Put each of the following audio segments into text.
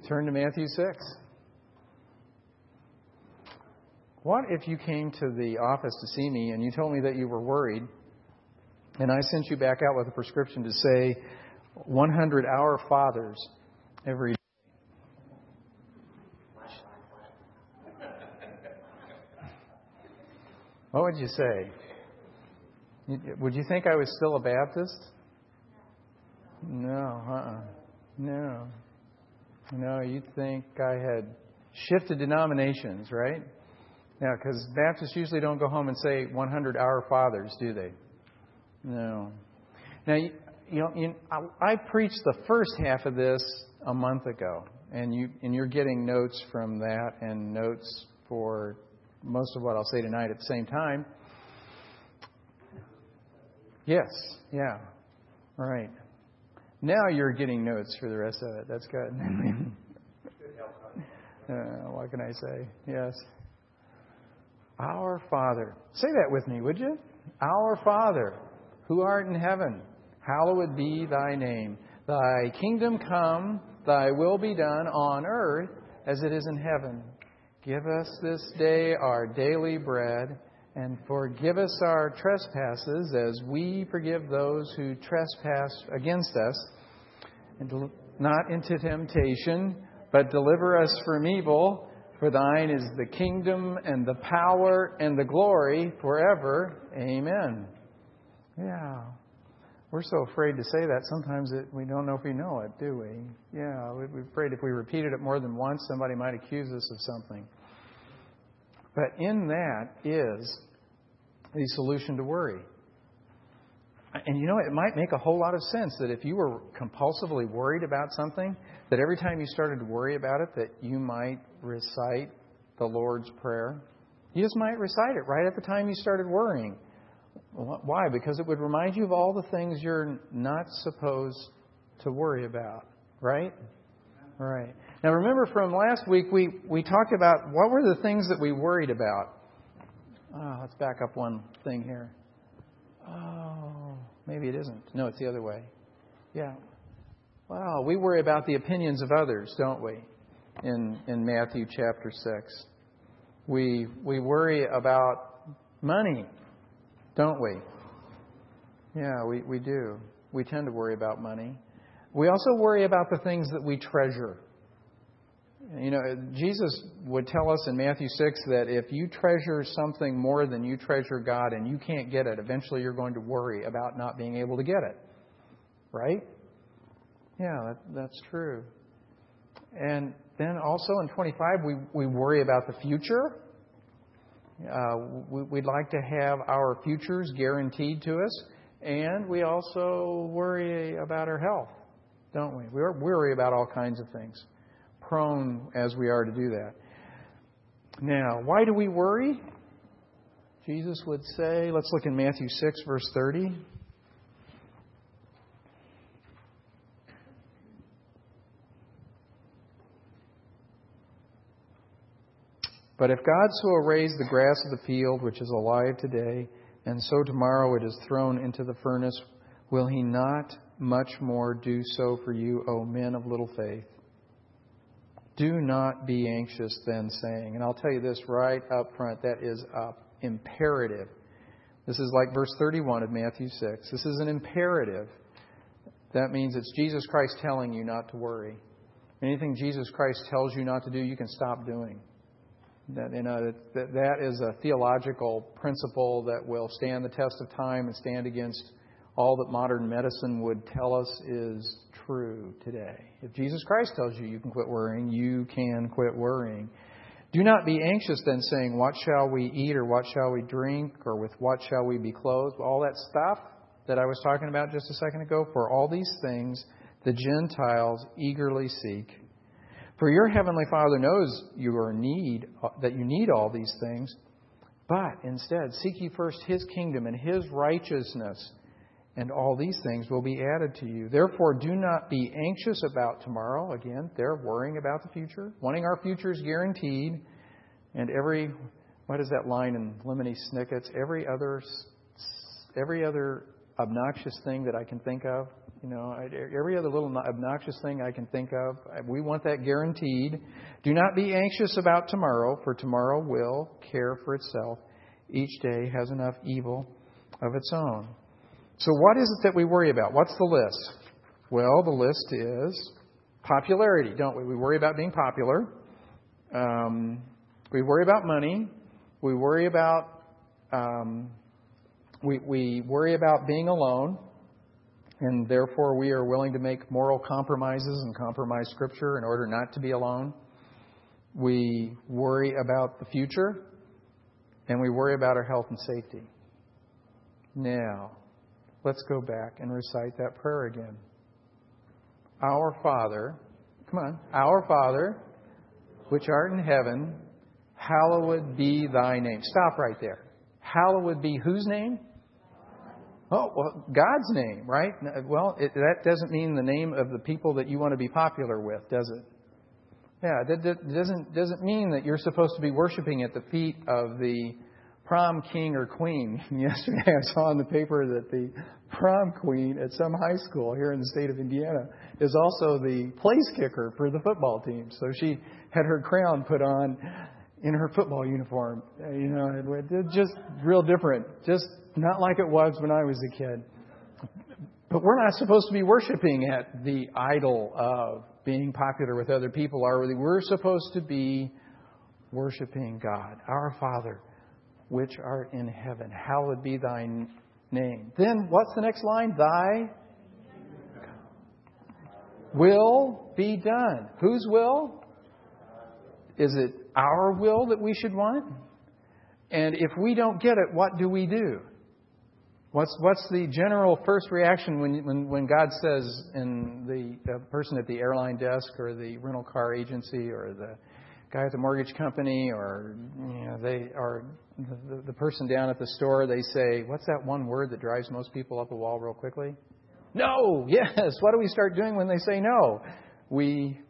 Turn to Matthew 6. What if you came to the office to see me and you told me that you were worried, and I sent you back out with a prescription to say 100 Our Fathers every day? What would you say? Would you think I was still a Baptist? No, No, you'd think I had shifted denominations, right? Yeah, because Baptists usually don't go home and say 100 Our Fathers, do they? No. Now, I preached the first half of this a month ago, and you're getting notes from that and notes for most of what I'll say tonight at the same time. Yes, yeah, right. Now you're getting notes for the rest of it. That's good. What can I say? Yes. Our Father. Say that with me, would you? Our Father, who art in heaven, hallowed be thy name. Thy kingdom come, thy will be done on earth as it is in heaven. Give us this day our daily bread, and forgive us our trespasses as we forgive those who trespass against us. And not into temptation, but deliver us from evil. For thine is the kingdom and the power and the glory forever. Amen. Yeah. We're so afraid to say that sometimes we don't know if we know it, do we? Yeah, we're afraid if we repeated it more than once, somebody might accuse us of something. But in that is the solution to worry. And it might make a whole lot of sense that if you were compulsively worried about something, that every time you started to worry about it, that you might recite the Lord's Prayer. You just might recite it right at the time you started worrying. Why? Because it would remind you of all the things you're not supposed to worry about. Right? Right. Now remember from last week, we talked about what were the things that we worried about. Let's back up one thing here. Oh, maybe it isn't. No, it's the other way. Yeah. Well, we worry about the opinions of others, don't we? In Matthew chapter 6. We worry about money, don't we? Yeah, we do. We tend to worry about money. We also worry about the things that we treasure. Jesus would tell us in Matthew 6 that if you treasure something more than you treasure God and you can't get it, eventually you're going to worry about not being able to get it. Right? Yeah, that's true. And then also in 25, we worry about the future. We'd like to have our futures guaranteed to us. And we also worry about our health, don't we? We worry about all kinds of things. Prone as we are to do that. Now, why do we worry? Jesus would say, let's look in Matthew 6, verse 30. But if God so arrays the grass of the field, which is alive today, and so tomorrow it is thrown into the furnace, will He not much more do so for you, O men of little faith? Do not be anxious then, saying, and I'll tell you this right up front, that is imperative. This is like verse 31 of Matthew 6. This is an imperative. That means it's Jesus Christ telling you not to worry. Anything Jesus Christ tells you not to do, you can stop doing. That is a theological principle that will stand the test of time and stand against all that modern medicine would tell us is true today. If Jesus Christ tells you you can quit worrying, you can quit worrying. Do not be anxious then, saying, what shall we eat, or what shall we drink, or with what shall we be clothed? All that stuff that I was talking about just a second ago, for all these things the Gentiles eagerly seek. For your heavenly Father knows that you need all these things, but instead seek ye first His kingdom and His righteousness, and all these things will be added to you. Therefore, do not be anxious about tomorrow. Again, they're worrying about the future, wanting our futures guaranteed. And what is that line in Lemony Snicket's? Every other obnoxious thing that I can think of. Every other little obnoxious thing I can think of, we want that guaranteed. Do not be anxious about tomorrow, for tomorrow will care for itself. Each day has enough evil of its own. So what is it that we worry about? What's the list? Well, the list is popularity, don't we? We worry about being popular. We worry about money. We worry about we worry about being alone, and therefore we are willing to make moral compromises and compromise Scripture in order not to be alone. We worry about the future, and we worry about our health and safety. Now, let's go back and recite that prayer again. Our Father, our Father, which art in heaven, hallowed be thy name. Stop right there. Hallowed be whose name? Oh, well, God's name, right? Well, that doesn't mean the name of the people that you want to be popular with, does it? Yeah, that doesn't mean that you're supposed to be worshiping at the feet of the prom king or queen. Yesterday I saw in the paper that the prom queen at some high school here in the state of Indiana is also the place kicker for the football team. So she had her crown put on in her football uniform. It's just real different. Just not like it was when I was a kid. But we're not supposed to be worshiping at the idol of being popular with other people, are we? We're supposed to be worshiping God, our Father, which art in heaven. Hallowed be thy name. Then what's the next line? Thy will be done. Whose will? Is it our will that we should want? And if we don't get it, what do we do? What's the general first reaction when God says, in the person at the airline desk or the rental car agency or the guy at the mortgage company or the person down at the store, they say, what's that one word that drives most people up a wall real quickly? No! Yes! What do we start doing when they say no? We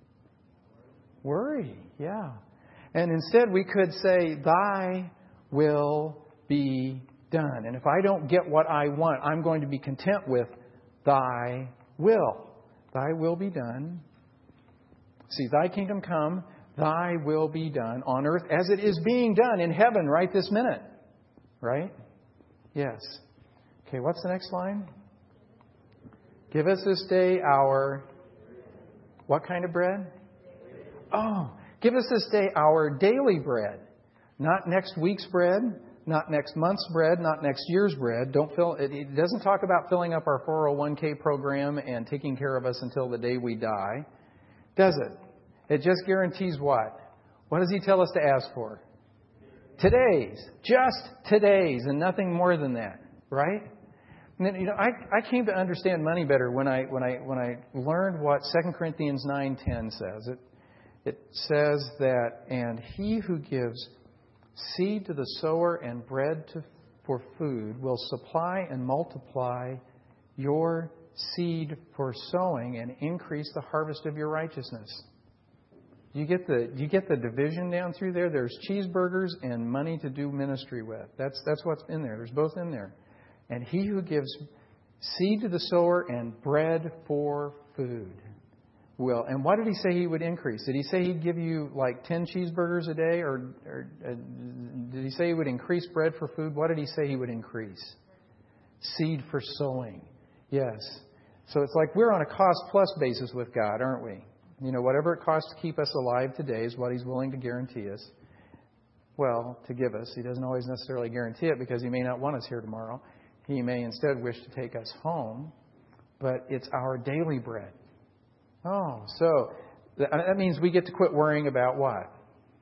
worry. Yeah. And instead we could say, thy will be done. And if I don't get what I want, I'm going to be content with thy will. Thy will be done. See, thy kingdom come, thy will be done on earth as it is being done in heaven right this minute. Right? Yes. Okay, what's the next line? Give us this day our... What kind of bread? Oh, give us this day our daily bread. Not next week's bread, not next month's bread, not next year's bread. It doesn't talk about filling up our 401k program and taking care of us until the day we die, does it? It just guarantees what? What does He tell us to ask for? Today's. Just today's and nothing more than that, right? And then, I came to understand money better when I learned what 2 Corinthians 9:10 says. It says that, and he who gives seed to the sower and bread for food will supply and multiply your seed for sowing and increase the harvest of your righteousness. You get the division down through there? There's cheeseburgers and money to do ministry with. That's what's in there. There's both in there. And he who gives seed to the sower and bread for food will. And what did He say He would increase? Did He say He'd give you like 10 cheeseburgers a day? Or did He say He would increase bread for food? What did He say He would increase? Seed for sowing. Yes. So it's like we're on a cost-plus basis with God, aren't we? Whatever it costs to keep us alive today is what He's willing to guarantee us. Well, to give us. He doesn't always necessarily guarantee it because He may not want us here tomorrow. He may instead wish to take us home. But it's our daily bread. Oh, so that means we get to quit worrying about what?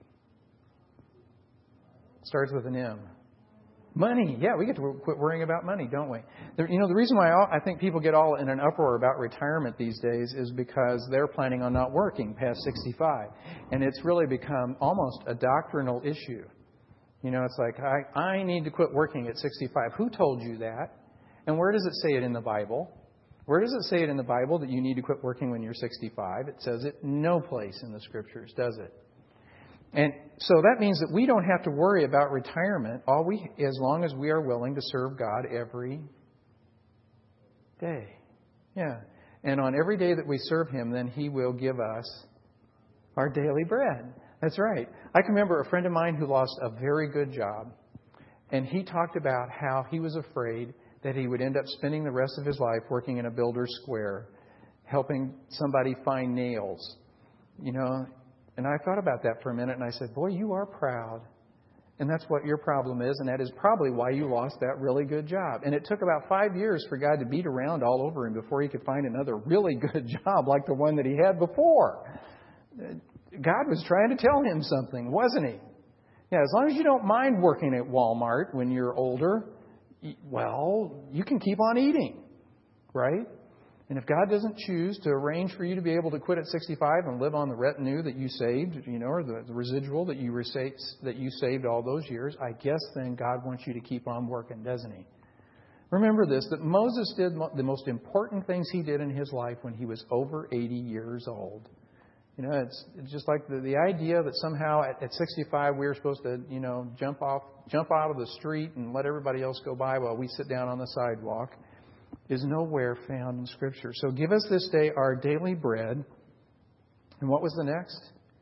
Starts with an M. Money. Yeah, we get to quit worrying about money, don't we? The reason why I think people get all in an uproar about retirement these days is because they're planning on not working past 65. And it's really become almost a doctrinal issue. It's like, I need to quit working at 65. Who told you that? And where does it say it in the Bible? Where does it say it in the Bible that you need to quit working when you're 65? It says it no place in the Scriptures, does it? And so that means that we don't have to worry about retirement as long as we are willing to serve God every day. Yeah. And on every day that we serve Him, then He will give us our daily bread. That's right. I can remember a friend of mine who lost a very good job. And he talked about how he was afraid that he would end up spending the rest of his life working in a builder's square, helping somebody find nails. You know, and I thought about that for a minute and I said, boy, you are proud. And that's what your problem is. And that is probably why you lost that really good job. And it took about 5 years for God to beat around all over him before he could find another really good job like the one that he had before. God was trying to tell him something, wasn't He? Yeah, as long as you don't mind working at Walmart when you're older, well, you can keep on eating, right? And if God doesn't choose to arrange for you to be able to quit at 65 and live on the retinue that you saved, you know, or the residual that you saved all those years, I guess then God wants you to keep on working, doesn't He? Remember this, that Moses did the most important things he did in his life when he was over 80 years old. You know, it's just like the idea that somehow at 65 we were supposed to, you know, jump out of the street and let everybody else go by while we sit down on the sidewalk is nowhere found in Scripture. So give us this day our daily bread. And what was the next?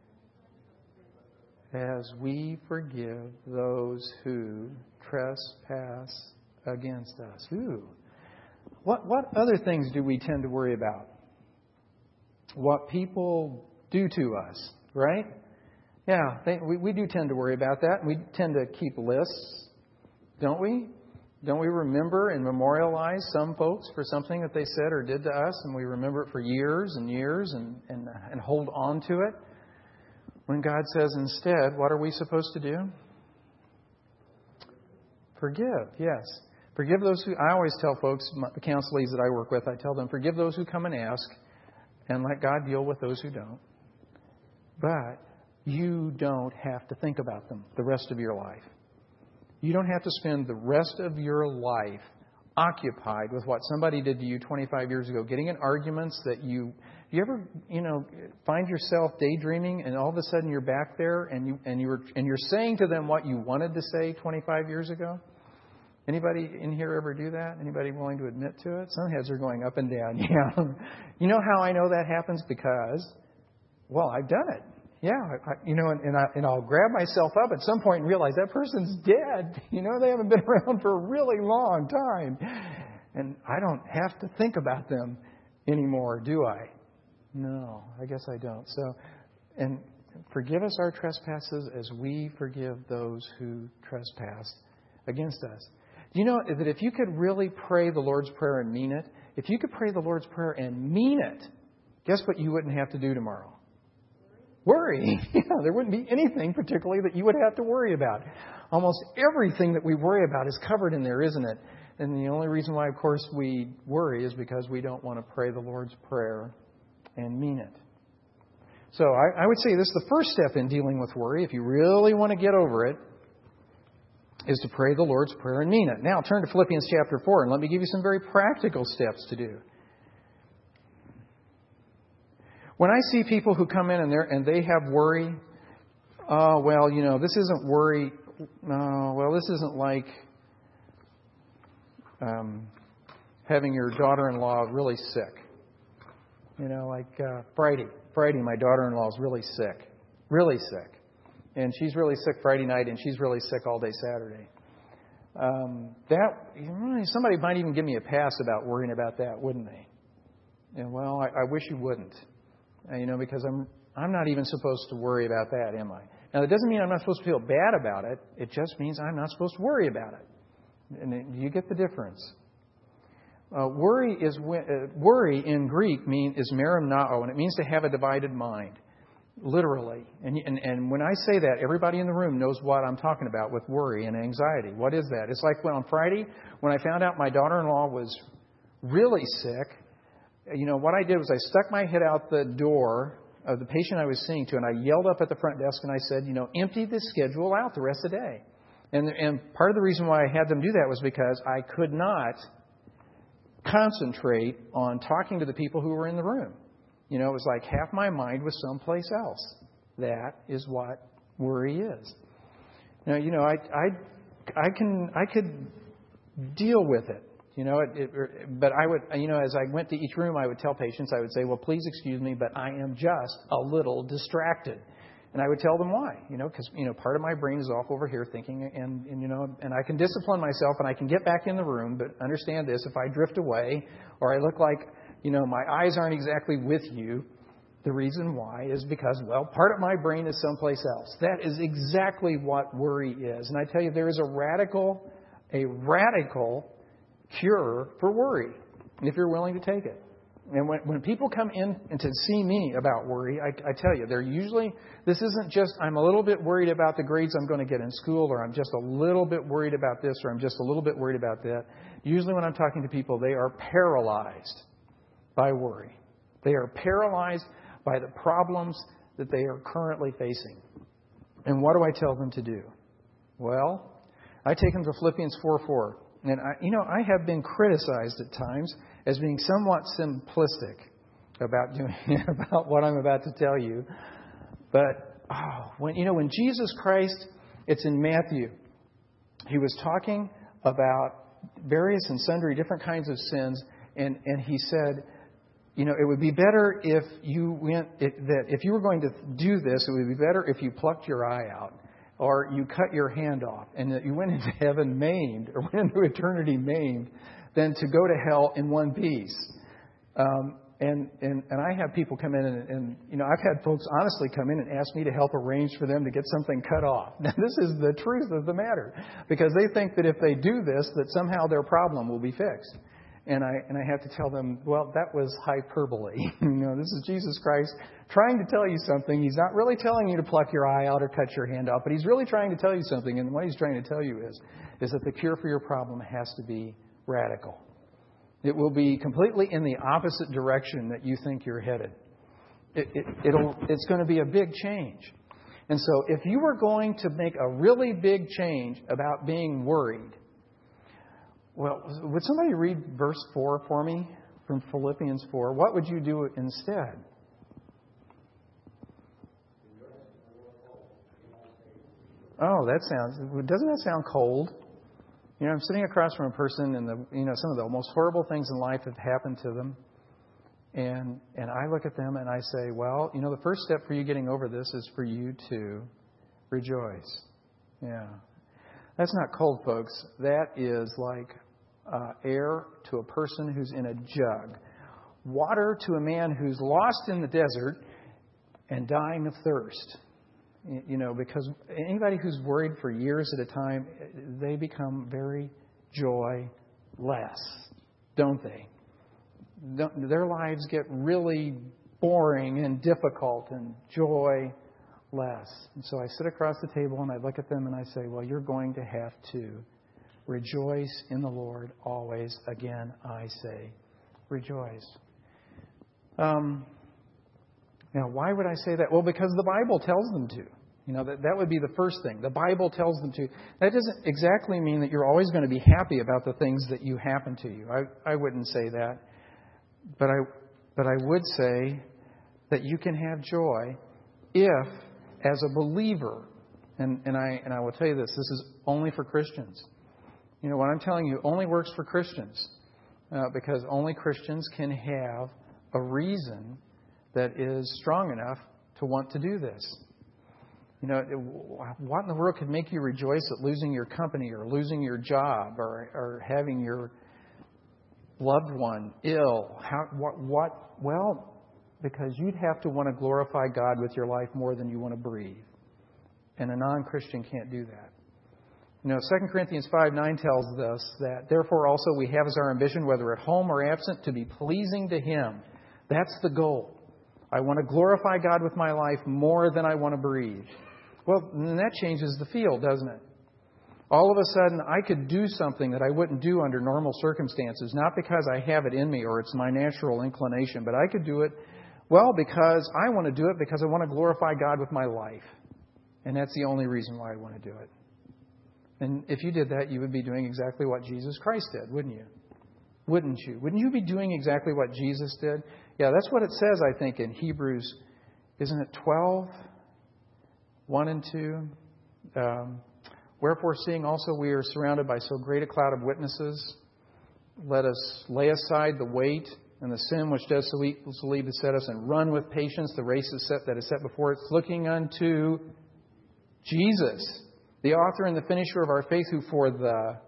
As we forgive those who trespass against us. Ooh. What other things do we tend to worry about? What people do to us, right? Yeah, we do tend to worry about that. We tend to keep lists, don't we? Don't we remember and memorialize some folks for something that they said or did to us, and we remember it for years and years and hold on to it? When God says instead, what are we supposed to do? Forgive, yes. Forgive those who, I always tell folks, the counselees that I work with, I tell them, forgive those who come and ask, and let God deal with those who don't. But you don't have to think about them the rest of your life. You don't have to spend the rest of your life occupied with what somebody did to you 25 years ago, getting in arguments that you ever, you know, find yourself daydreaming and all of a sudden you're back there and you're saying to them what you wanted to say 25 years ago? Anybody in here ever do that? Anybody willing to admit to it? Some heads are going up and down. Yeah. You know how I know that happens? Because, well, I've done it. Yeah, and I'll grab myself up at some point and realize that person's dead. You know, they haven't been around for a really long time. And I don't have to think about them anymore, do I? No, I guess I don't. So, and forgive us our trespasses as we forgive those who trespass against us. Do you know that if you could really pray the Lord's Prayer and mean it, if you could pray the Lord's Prayer and mean it, guess what you wouldn't have to do tomorrow? Worry. Yeah, there wouldn't be anything particularly that you would have to worry about. Almost everything that we worry about is covered in there, isn't it? And the only reason why, of course, we worry is because we don't want to pray the Lord's Prayer and mean it. So I would say this is the first step in dealing with worry. If you really want to get over it, is to pray the Lord's Prayer and mean it. Now turn to Philippians chapter 4 and let me give you some very practical steps to do. When I see people who come in and they have worry, well, you know, this isn't worry. Well, this isn't like having your daughter-in-law really sick. You know, like Friday, my daughter-in-law is really sick. And she's really sick Friday night, and she's really sick all day Saturday. Somebody might even give me a pass about worrying about that, wouldn't they? And well, I wish you wouldn't. You know, because I'm not even supposed to worry about that, am I? Now, that doesn't mean I'm not supposed to feel bad about it. It just means I'm not supposed to worry about it. And you get the difference. Worry in Greek is merimnao, and it means to have a divided mind, literally. And when I say that, everybody in the room knows what I'm talking about with worry and anxiety. What is that? It's like on Friday, when I found out my daughter-in-law was really sick. You know, what I did was I stuck my head out the door of the patient I was seeing to, and I yelled up at the front desk and I said, you know, empty the schedule out the rest of the day. And part of the reason why I had them do that was because I could not concentrate on talking to the people who were in the room. You know, it was like half my mind was someplace else. That is what worry is. Now, you know, I could deal with it. But I would, as I went to each room, I would tell patients, I would say, well, please excuse me, but I am just a little distracted. And I would tell them why, because, part of my brain is off over here thinking, and I can discipline myself and I can get back in the room, but understand this, if I drift away or I look like, my eyes aren't exactly with you, the reason why is because, part of my brain is someplace else. That is exactly what worry is. And I tell you, there is a radical cure for worry, if you're willing to take it. And when people come in and to see me about worry, I tell you, they're usually, this isn't just, I'm a little bit worried about the grades I'm going to get in school, or I'm just a little bit worried about this, or I'm just a little bit worried about that. Usually when I'm talking to people, they are paralyzed by worry. They are paralyzed by the problems that they are currently facing. And what do I tell them to do? Well, I take them to Philippians 4:4. And I have been criticized at times as being somewhat simplistic about what I'm about to tell you. But when Jesus Christ, it's in Matthew, he was talking about various and sundry different kinds of sins, and he said, it would be better if you if you were going to do this, it would be better if you plucked your eye out, or you cut your hand off, and that you went into heaven maimed, or went into eternity maimed, than to go to hell in one piece. And I have people come in and I've had folks honestly come in and ask me to help arrange for them to get something cut off. Now, this is the truth of the matter, because they think that if they do this, that somehow their problem will be fixed. And I have to tell them, well, that was hyperbole. This is Jesus Christ trying to tell you something. He's not really telling you to pluck your eye out or cut your hand off, but he's really trying to tell you something. And what he's trying to tell you is that the cure for your problem has to be radical. It will be completely in the opposite direction that you think you're headed. It's going to be a big change. And so if you were going to make a really big change about being worried, well, would somebody read verse 4 for me from Philippians 4? What would you do instead? Oh, doesn't that sound cold? I'm sitting across from a person and some of the most horrible things in life have happened to them. And I look at them and I say, well, the first step for you getting over this is for you to rejoice. Yeah. That's not cold, folks. That is like air to a person who's in a jug. Water to a man who's lost in the desert and dying of thirst. Because anybody who's worried for years at a time, they become very joyless, don't they? Their lives get really boring and difficult and joyless. And so I sit across the table and I look at them and I say, well, you're going to have to rejoice in the Lord always. Again, I say, rejoice. Now, why would I say that? Well, because the Bible tells them to. That would be the first thing. The Bible tells them to. That doesn't exactly mean that you're always going to be happy about the things that you happen to you. I wouldn't say that. But I would say that you can have joy if, as a believer, and I will tell you this is only for Christians. What I'm telling you only works for Christians, because only Christians can have a reason that is strong enough to want to do this. What in the world could make you rejoice at losing your company or losing your job or having your loved one ill? What? Well, because you'd have to want to glorify God with your life more than you want to breathe. And a non-Christian can't do that. 2 Corinthians 5:9 tells us that, therefore also we have as our ambition, whether at home or absent, to be pleasing to Him. That's the goal. I want to glorify God with my life more than I want to breathe. Well, then that changes the field, doesn't it? All of a sudden, I could do something that I wouldn't do under normal circumstances, not because I have it in me or it's my natural inclination, but I could do it, because I want to do it because I want to glorify God with my life. And that's the only reason why I want to do it. And if you did that, you would be doing exactly what Jesus Christ did, wouldn't you? Wouldn't you? Wouldn't you be doing exactly what Jesus did? Yeah, that's what it says, I think, in Hebrews, isn't it 12, 1 and 2? Wherefore, seeing also we are surrounded by so great a cloud of witnesses, let us lay aside the weight and the sin which does so easily beset us, and run with patience the race that is set before us, looking unto Jesus, the author and the finisher of our faith, who for the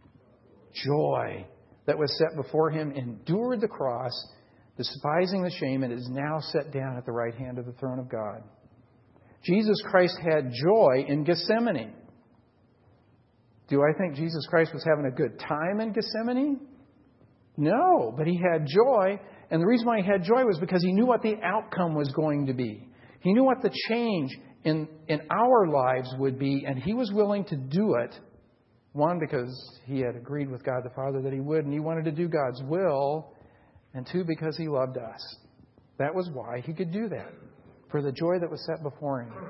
joy that was set before him endured the cross, despising the shame, and is now set down at the right hand of the throne of God. Jesus Christ had joy in Gethsemane. Do I think Jesus Christ was having a good time in Gethsemane? No, but he had joy. And the reason why he had joy was because he knew what the outcome was going to be. He knew what the change in our lives would be, and he was willing to do it. One, because he had agreed with God the Father that he would, and he wanted to do God's will. And two, because he loved us. That was why he could do that, for the joy that was set before him.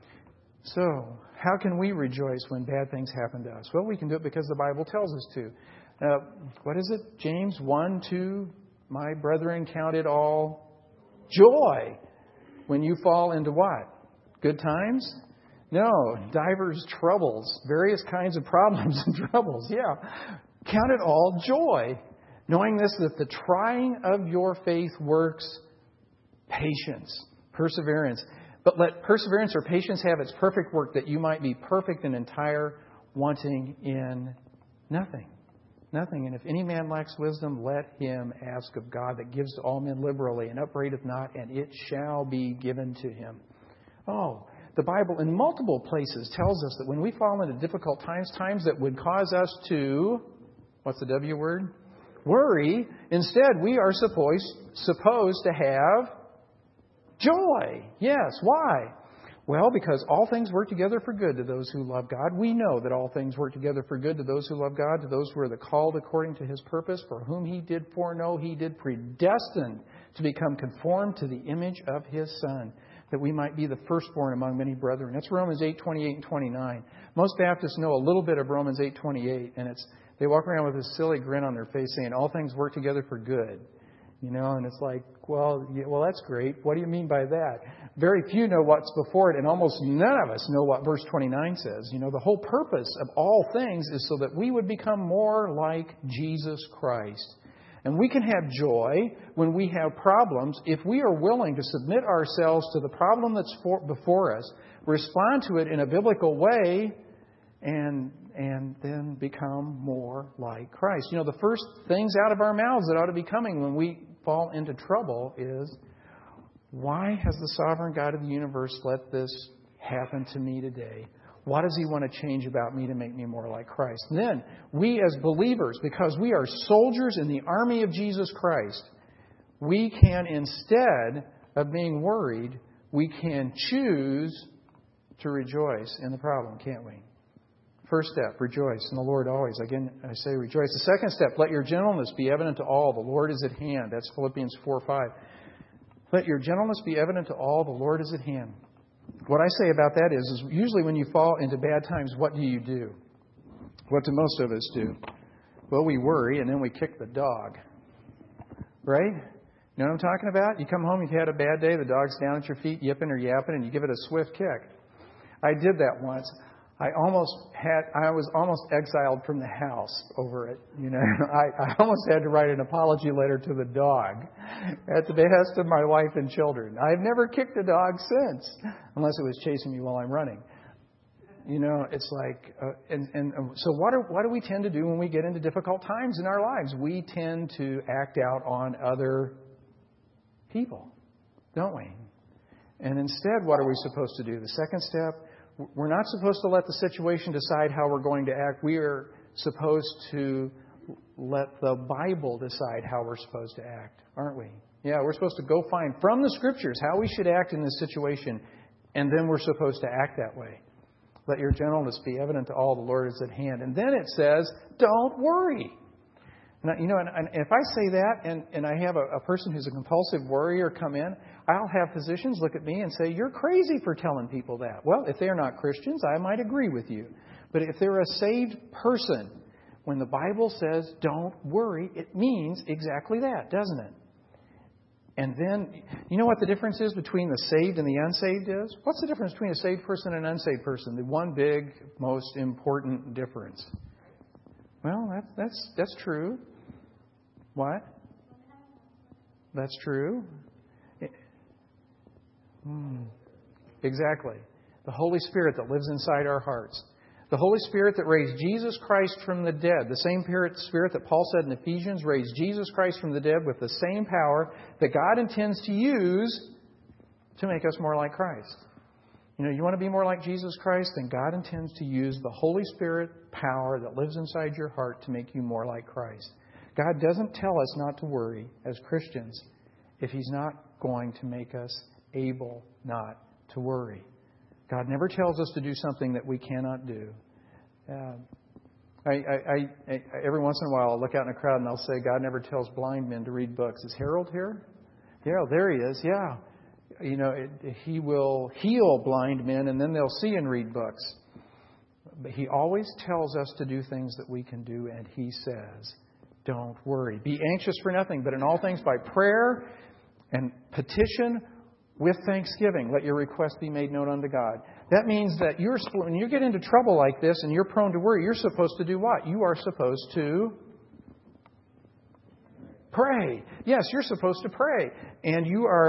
So, how can we rejoice when bad things happen to us? Well, we can do it because the Bible tells us to. What is it? James 1:2. My brethren, count it all joy when you fall into what? Good times? No, divers troubles, various kinds of problems and troubles. Yeah. Count it all joy, knowing this, that the trying of your faith works patience, perseverance. But let perseverance or patience have its perfect work, that you might be perfect and entire, wanting in nothing. Nothing. And if any man lacks wisdom, let him ask of God, that gives to all men liberally and upbraideth not, and it shall be given to him. Oh, the Bible in multiple places tells us that when we fall into difficult times, times that would cause us to, what's the W word? Worry. Instead, we are supposed to have joy. Yes. Why? Well, because all things work together for good to those who love God. We know that all things work together for good to those who love God, to those who are the called according to his purpose, for whom he did foreknow, he did predestine to become conformed to the image of his Son, that we might be the firstborn among many brethren. That's Romans 8:28 and 29. Most Baptists know a little bit of Romans 8:28, and they walk around with this silly grin on their face saying, all things work together for good. You know, and it's like, well, that's great. What do you mean by that? Very few know what's before it, and almost none of us know what verse 29 says. You know, the whole purpose of all things is so that we would become more like Jesus Christ. And we can have joy when we have problems if we are willing to submit ourselves to the problem that's before us, respond to it in a biblical way, and then become more like Christ. You know, the first things out of our mouths that ought to be coming when we fall into trouble is, why has the sovereign God of the universe let this happen to me today? What does he want to change about me to make me more like Christ? And then, we as believers, because we are soldiers in the army of Jesus Christ, we can, instead of being worried, we can choose to rejoice in the problem, can't we? First step, rejoice in the Lord always. Again, I say rejoice. The second step, let your gentleness be evident to all. The Lord is at hand. That's Philippians 4:5. Let your gentleness be evident to all. The Lord is at hand. What I say about that is usually when you fall into bad times, what do? What do most of us do? Well, we worry and then we kick the dog. Right? You know what I'm talking about? You come home, you've had a bad day, the dog's down at your feet, yipping or yapping, and you give it a swift kick. I did that once. I was almost exiled from the house over it. You know, I almost had to write an apology letter to the dog at the behest of my wife and children. I've never kicked a dog since, unless it was chasing me while I'm running. You know, it's like, so what do we tend to do when we get into difficult times in our lives? We tend to act out on other people, don't we? And instead, what are we supposed to do? The second step, we're not supposed to let the situation decide how we're going to act. We are supposed to let the Bible decide how we're supposed to act, aren't we? Yeah, we're supposed to go find from the Scriptures how we should act in this situation, and then we're supposed to act that way. Let your gentleness be evident to all. The Lord is at hand. And then it says, don't worry. And, you know, and if I say that and I have a person who's a compulsive worrier come in, I'll have physicians look at me and say, you're crazy for telling people that. Well, if they're not Christians, I might agree with you. But if they're a saved person, when the Bible says don't worry, it means exactly that, doesn't it? And then, you know what the difference is between the saved and the unsaved is? What's the difference between a saved person and an unsaved person? The one big, most important difference. Well, that's true. What? That's true. Exactly. The Holy Spirit that lives inside our hearts. The Holy Spirit that raised Jesus Christ from the dead. The same Spirit that Paul said in Ephesians raised Jesus Christ from the dead with the same power that God intends to use to make us more like Christ. You want to be more like Jesus Christ? Then God intends to use the Holy Spirit power that lives inside your heart to make you more like Christ. God doesn't tell us not to worry as Christians if He's not going to make us able not to worry. God never tells us to do something that we cannot do. Every once in a while, I'll look out in a crowd and I'll say, God never tells blind men to read books. Is Harold here? Yeah, there he is. Yeah. He will heal blind men and then they'll see and read books. But He always tells us to do things that we can do, and He says, don't worry. Be anxious for nothing, but in all things by prayer and petition with thanksgiving, let your request be made known unto God. That means that when you get into trouble like this and you're prone to worry, you're supposed to do what? You are supposed to pray. Yes, you're supposed to pray. And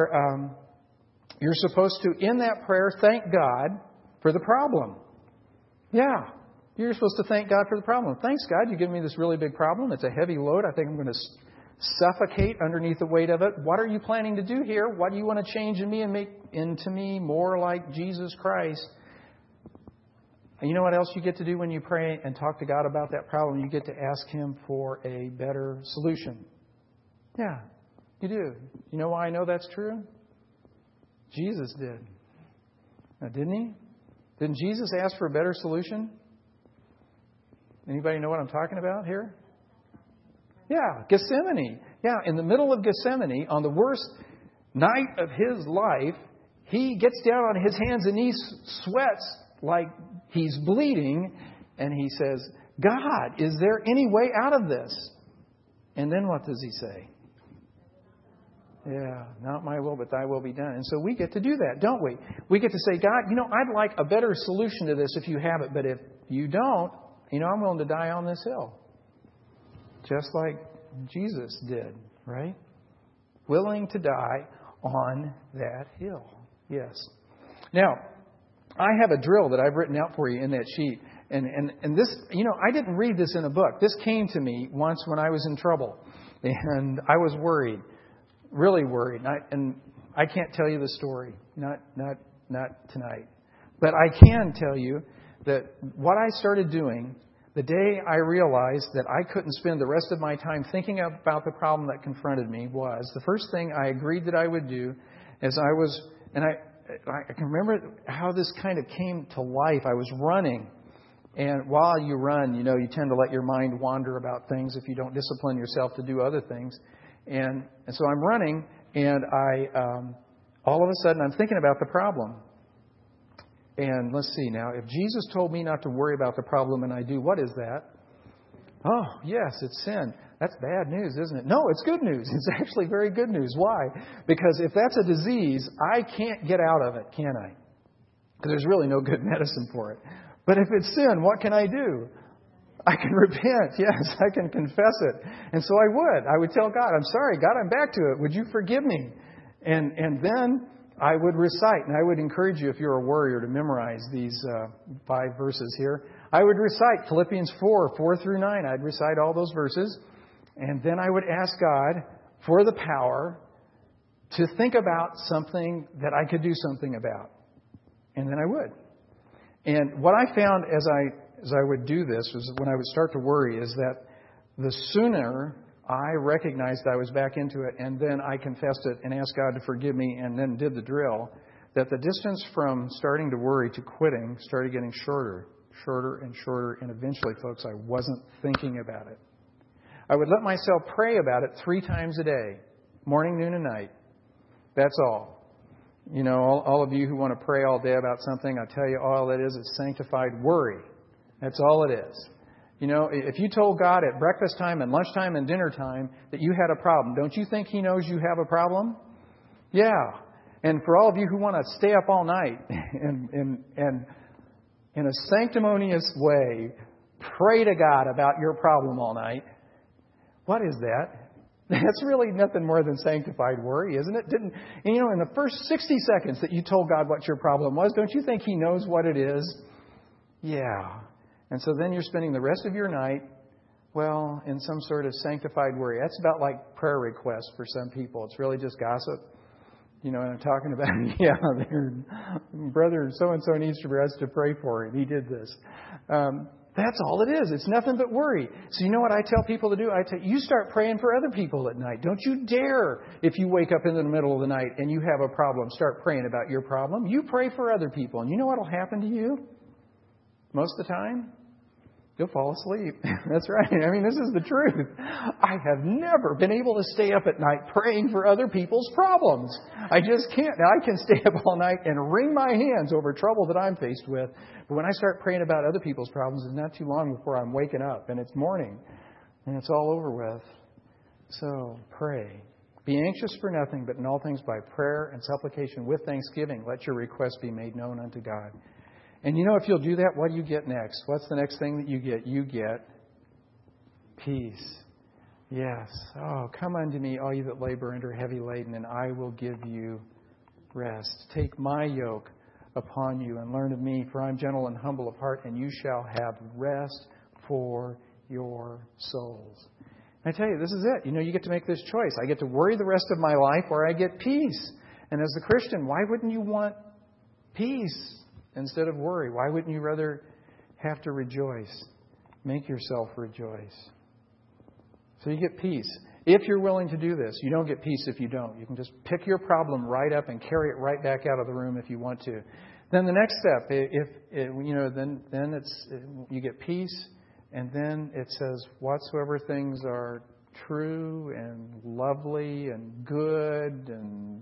you're supposed to, in that prayer, thank God for the problem. Yeah. You're supposed to thank God for the problem. Thanks, God, you give me this really big problem. It's a heavy load. I think I'm going to suffocate underneath the weight of it. What are you planning to do here? What do you want to change in me and make into me more like Jesus Christ? And you know what else you get to do when you pray and talk to God about that problem? You get to ask Him for a better solution. Yeah, you do. You know why I know that's true? Jesus did. Now, didn't He? Didn't Jesus ask for a better solution? Anybody know what I'm talking about here? Yeah, Gethsemane. Yeah, in the middle of Gethsemane, on the worst night of His life, He gets down on His hands and knees, sweats like He's bleeding, and He says, God, is there any way out of this? And then what does He say? Yeah, not my will, but Thy will be done. And so we get to do that, don't we? We get to say, God, I'd like a better solution to this if you have it, but if you don't, I'm willing to die on this hill. Just like Jesus did, right? Willing to die on that hill. Yes. Now, I have a drill that I've written out for you in that sheet. And this, I didn't read this in a book. This came to me once when I was in trouble. And I was worried. Really worried. And I can't tell you the story. Not tonight. But I can tell you that what I started doing the day I realized that I couldn't spend the rest of my time thinking about the problem that confronted me was the first thing I agreed that I would do as I was, and I can remember how this kind of came to life. I was running, and while you run, you tend to let your mind wander about things if you don't discipline yourself to do other things. And so I'm running, and all of a sudden I'm thinking about the problem. And let's see now, if Jesus told me not to worry about the problem and I do, what is that? Oh, yes, it's sin. That's bad news, isn't it? No, it's good news. It's actually very good news. Why? Because if that's a disease, I can't get out of it, can I? Because there's really no good medicine for it. But if it's sin, what can I do? I can repent. Yes, I can confess it. And so I would tell God, I'm sorry, God, I'm back to it. Would you forgive me? And then I would recite, and I would encourage you, if you're a warrior, to memorize these 5 verses here. I would recite Philippians 4 through 9. I'd recite all those verses. And then I would ask God for the power to think about something that I could do something about. And then I would. And what I found as I would do this was when I would start to worry is that the sooner I recognized I was back into it, and then I confessed it and asked God to forgive me and then did the drill, that the distance from starting to worry to quitting started getting shorter and shorter, and eventually, folks, I wasn't thinking about it. I would let myself pray about it 3 times a day, morning, noon, and night. That's all. All of you who want to pray all day about something, I tell you, all that is sanctified worry. That's all it is. If you told God at breakfast time and lunchtime and dinner time that you had a problem, don't you think He knows you have a problem? Yeah. And for all of you who want to stay up all night and in a sanctimonious way, pray to God about your problem all night, what is that? That's really nothing more than sanctified worry, isn't it? And in the first 60 seconds that you told God what your problem was, don't you think He knows what it is? Yeah. And so then you're spending the rest of your night, in some sort of sanctified worry. That's about like prayer requests for some people. It's really just gossip. And I'm talking about, their brother so-and-so needs for us to pray for him. He did this. That's all it is. It's nothing but worry. So you know what I tell people to do? I tell you start praying for other people at night. Don't you dare, if you wake up in the middle of the night and you have a problem, start praying about your problem. You pray for other people. And you know what will happen to you? Most of the time? You'll fall asleep. That's right. This is the truth. I have never been able to stay up at night praying for other people's problems. I just can't. Now, I can stay up all night and wring my hands over trouble that I'm faced with. But when I start praying about other people's problems, it's not too long before I'm waking up and it's morning and it's all over with. So pray. Be anxious for nothing, but in all things by prayer and supplication with thanksgiving, let your requests be made known unto God. And if you'll do that, what do you get next? What's the next thing that you get? You get peace. Yes. Oh, come unto me, all you that labor and are heavy laden, and I will give you rest. Take my yoke upon you and learn of me, for I am gentle and humble of heart, and you shall have rest for your souls. And I tell you, this is it. You get to make this choice. I get to worry the rest of my life, or I get peace. And as a Christian, why wouldn't you want peace instead of worry? Why wouldn't you rather have to rejoice? Make yourself rejoice. So you get peace. If you're willing to do this, you don't get peace if you don't. You can just pick your problem right up and carry it right back out of the room if you want to. Then the next step, then it's you get peace, and then it says, whatsoever things are true and lovely and good and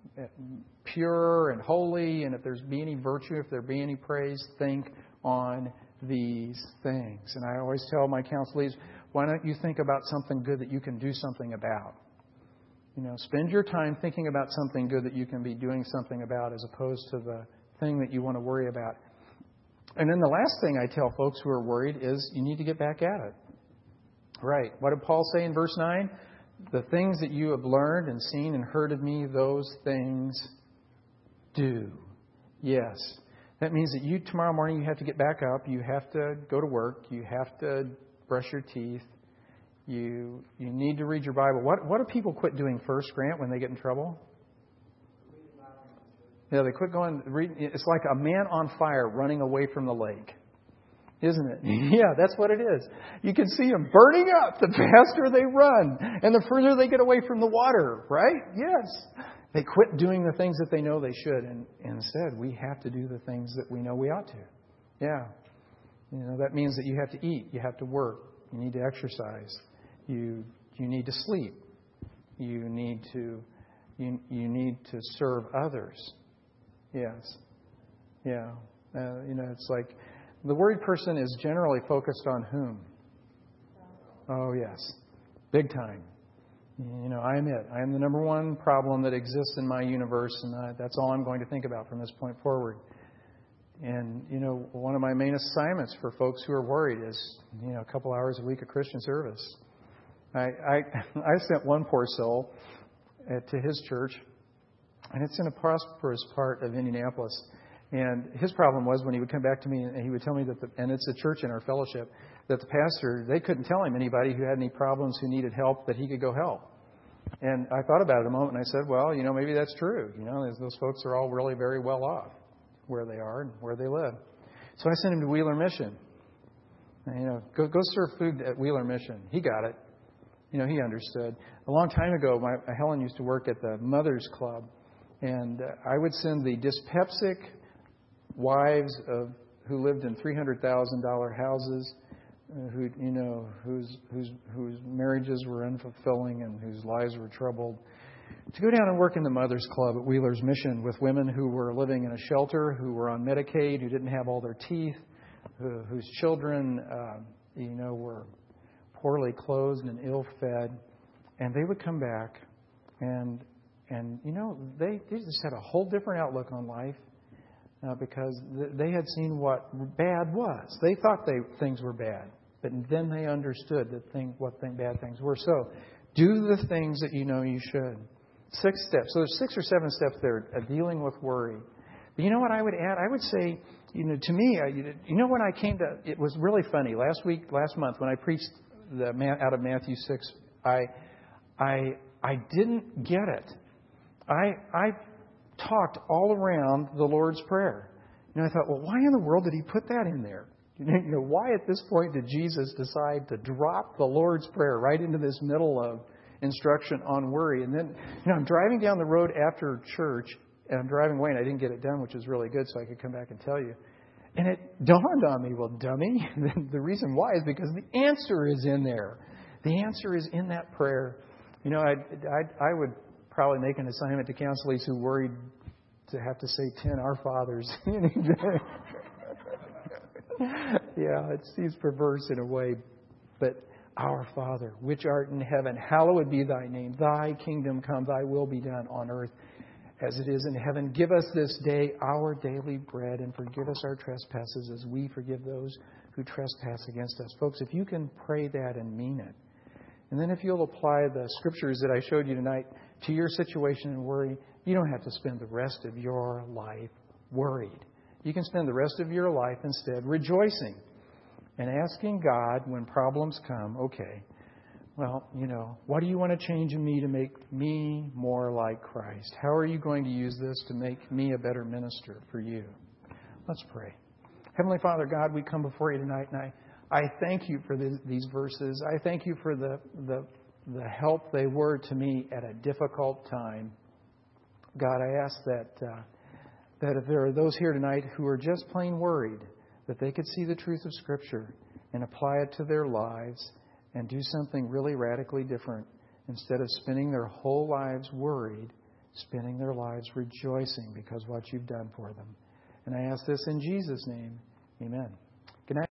pure and holy, and if there's be any virtue, if there be any praise, think on these things. And I always tell my counselees, why don't you think about something good that you can do something about? Spend your time thinking about something good that you can be doing something about, as opposed to the thing that you want to worry about. And then the last thing I tell folks who are worried is you need to get back at it. Right. What did Paul say in verse 9? The things that you have learned and seen and heard of me, those things do. Yes. That means that tomorrow morning you have to get back up. You have to go to work. You have to brush your teeth. You need to read your Bible. What do people quit doing first, Grant, when they get in trouble? Yeah, they quit going. It's like a man on fire running away from the lake. Isn't it? Yeah, that's what it is. You can see them burning up the faster they run and the further they get away from the water, right? Yes. They quit doing the things that they know they should, and instead we have to do the things that we know we ought to. Yeah. That means that you have to eat, you have to work, you need to exercise, you need to sleep, you need to serve others. Yes. Yeah. It's like the worried person is generally focused on whom? Oh, yes. Big time. I am it. I am the number one problem that exists in my universe, and that's all I'm going to think about from this point forward. And, one of my main assignments for folks who are worried is, a couple hours a week of Christian service. I sent one poor soul to his church, and it's in a prosperous part of Indianapolis. And his problem was when he would come back to me and he would tell me and it's a church in our fellowship, that the pastor, they couldn't tell him anybody who had any problems, who needed help, that he could go help. And I thought about it a moment and I said, well, maybe that's true. Those folks are all really very well off where they are and where they live. So I sent him to Wheeler Mission. And, go serve food at Wheeler Mission. He got it. He understood. A long time ago, Helen used to work at the Mothers Club. And I would send the dyspeptic wives who lived in $300,000 houses, whose marriages were unfulfilling and whose lives were troubled, to go down and work in the Mothers Club at Wheeler's Mission with women who were living in a shelter, who were on Medicaid, who didn't have all their teeth, whose children, were poorly clothed and ill-fed, and they would come back and they just had a whole different outlook on life because they had seen what bad was. They thought things were bad, but then they understood what bad things were. So Do the things that you know you should. 6 steps. So there's 6 or 7 steps there of dealing with worry. But you know what I would add? I would say, to me, when I came to, it was really funny. Last month, when I preached out of Matthew 6, I didn't get it. I talked all around the Lord's Prayer. I thought, well, why in the world did he put that in there? Why at this point did Jesus decide to drop the Lord's Prayer right into this middle of instruction on worry? And then, I'm driving down the road after church, and I'm driving away, and I didn't get it done, which was really good, so I could come back and tell you. And it dawned on me, well, dummy, the reason why is because the answer is in there. The answer is in that prayer. I would probably make an assignment to counselees who worried to have to say 10 Our Fathers. Yeah, it seems perverse in a way. But Our Father, which art in heaven, hallowed be thy name. Thy kingdom come, thy will be done on earth as it is in heaven. Give us this day our daily bread, and forgive us our trespasses as we forgive those who trespass against us. Folks, if you can pray that and mean it, and then if you'll apply the scriptures that I showed you tonight to your situation and worry, you don't have to spend the rest of your life worried. You can spend the rest of your life instead rejoicing and asking God when problems come, okay, well, what do you want to change in me to make me more like Christ? How are you going to use this to make me a better minister for you? Let's pray. Heavenly Father, God, we come before you tonight, and I thank you for these verses. I thank you for the help they were to me at a difficult time. God, I ask that if there are those here tonight who are just plain worried, that they could see the truth of Scripture and apply it to their lives and do something really radically different. Instead of spending their whole lives worried, spending their lives rejoicing because of what you've done for them. And I ask this in Jesus' name. Amen.